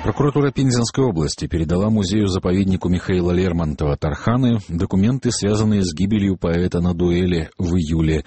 Прокуратура Пензенской области передала музею-заповеднику Михаила Лермонтова «Тарханы» документы, связанные с гибелью поэта на дуэли в июле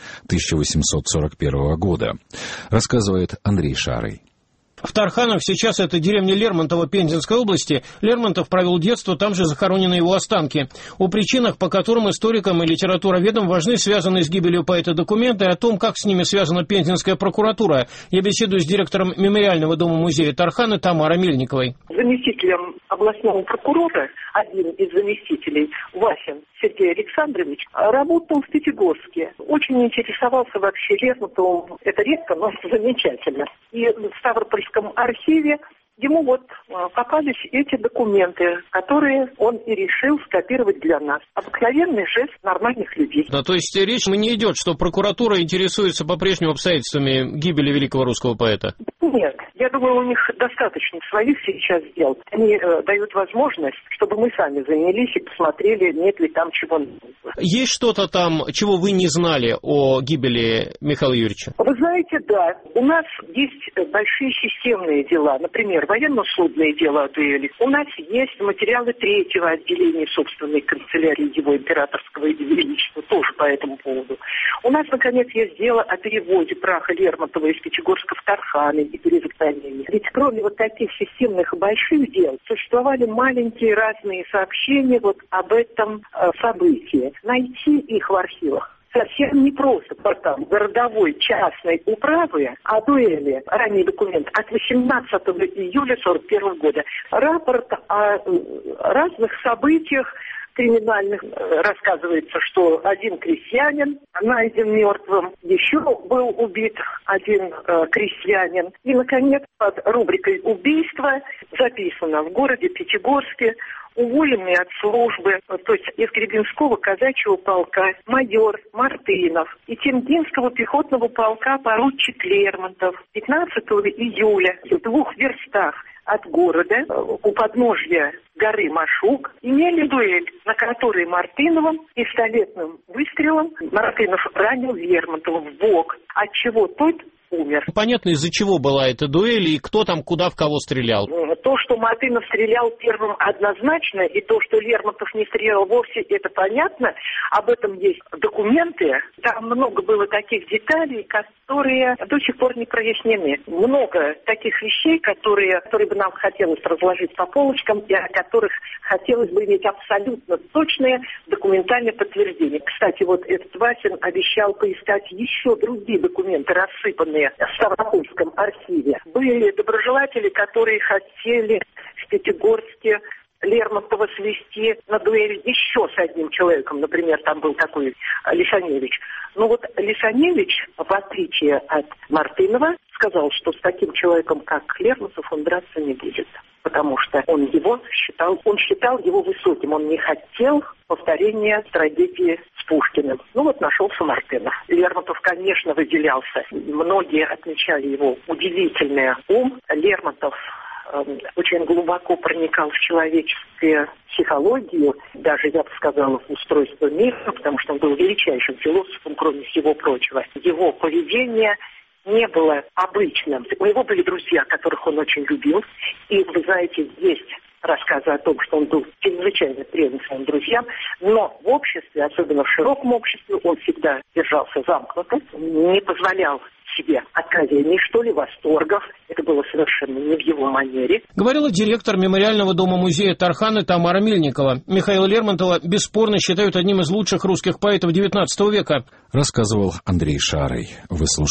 1841 года. Рассказывает Андрей Шарый. В Тарханах сейчас это деревня Лермонтова Пензенской области. Лермонтов провел детство, там же захоронены его останки. О причинах, по которым историкам и литературоведам важны связанные с гибелью поэта документы, о том, как с ними связана Пензенская прокуратура, я беседую с директором Мемориального дома-музея Тарханы Тамарой Мельниковой. Заместителем областного прокурора, один из заместителей, Васин Сергей Александрович, работал в Пятигорске. Очень интересовался вообще Лермонтовым. Это редко, но замечательно. И в Ставропольском архиве ему попались эти документы, которые он и решил скопировать для нас. Обыкновенный жест нормальных людей. Да, то есть речь не идет, что прокуратура интересуется по-прежнему обстоятельствами гибели великого русского поэта? Нет, я думаю, у них достаточно своих сейчас дел. Они дают возможность, чтобы мы сами занялись и посмотрели, нет ли там чего. Есть что-то там, чего вы не знали о гибели Михаила Юрьевича? Вы знаете, да. У нас есть большие системные дела. Например, военно-судные дела о дуэли. У нас есть материалы третьего отделения собственной канцелярии его императорского величества, тоже по этому поводу. У нас, наконец, есть дело о переводе праха Лермонтова из Пятигорска в Тарханы и перезахоронении. Ведь кроме таких системных и больших дел, существовали маленькие разные сообщения об этом событии. Найти их в архивах совсем не просто. Там городовой частной управы о дуэли, ранний документ от 18 июля 1941 года. Рапорт о разных событиях криминальных. Рассказывается, что один крестьянин найден мертвым, еще был убит один крестьянин. И, наконец, под рубрикой «Убийство» записано: в городе Пятигорске уволенный от службы, то есть из Гребенского казачьего полка, майор Мартынов и Тенгинского пехотного полка поручик Лермонтов 15 июля в 2 верстах от города у подножья горы Машук имели дуэль, на которой Мартыновым пистолетным выстрелом Мартынов ранил Лермонтова в бок, отчего тот умер. Понятно, из-за чего была эта дуэль и кто там куда в кого стрелял? То, что Мартынов стрелял первым, однозначно, и то, что Лермонтов не стрелял вовсе, это понятно. Об этом есть документы. Там много было таких деталей, которые до сих пор не прояснены. Много таких вещей, которые бы нам хотелось разложить по полочкам, и о которых хотелось бы иметь абсолютно точное документальное подтверждение. Кстати, этот Васин обещал поискать еще другие документы, рассыпанные в Ставропольском архиве. Были доброжелатели, которые хотели в Пятигорске Лермонтова свести на дуэль еще с одним человеком. Например, там был такой Лисаневич. Но Лисаневич, в отличие от Мартынова, сказал, что с таким человеком, как Лермонтов, он драться не будет. Потому что он считал его высоким. Он не хотел повторения трагедии с Пушкиным. Нашелся Мартынов. Лермонтов, конечно, выделялся. Многие отмечали его удивительный ум. Лермонтов очень глубоко проникал в человеческую психологию, даже, я бы сказала, в устройство мира, потому что он был величайшим философом, кроме всего прочего. Его поведение не было обычным. У него были друзья, которых он очень любил. И, вы знаете, есть рассказы о том, что он был чрезвычайно предан своим друзьям, но в обществе, особенно в широком обществе, он всегда держался замкнуто, не позволял себе откровений, восторгов. Это было совершенно не в его манере. Говорила директор Мемориального дома-музея Тарханы Тамара Мельникова. Михаила Лермонтова бесспорно считают одним из лучших русских поэтов XIX века. Рассказывал Андрей Шарый. Вы слушали